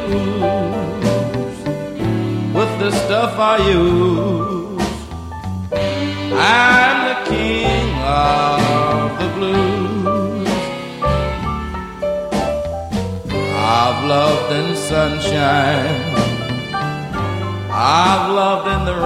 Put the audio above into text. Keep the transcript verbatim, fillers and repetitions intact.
blues with the stuff I use. I'm the king of the blues. I've loved in sunshine, I've loved in the